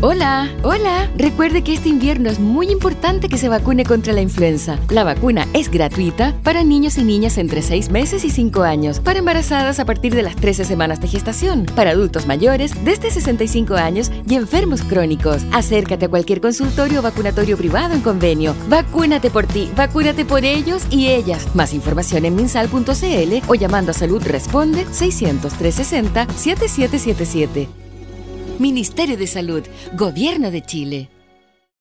Hola, hola. Recuerde que este invierno es muy importante que se vacune contra la influenza. La vacuna es gratuita para niños y niñas entre 6 meses y 5 años, para embarazadas a partir de las 13 semanas de gestación, para adultos mayores desde 65 años y enfermos crónicos. Acércate a cualquier consultorio o vacunatorio privado en convenio. Vacúnate por ti, vacúnate por ellos y ellas. Más información en minsal.cl o llamando a Salud Responde 600-360-7777. Ministerio de Salud, Gobierno de Chile.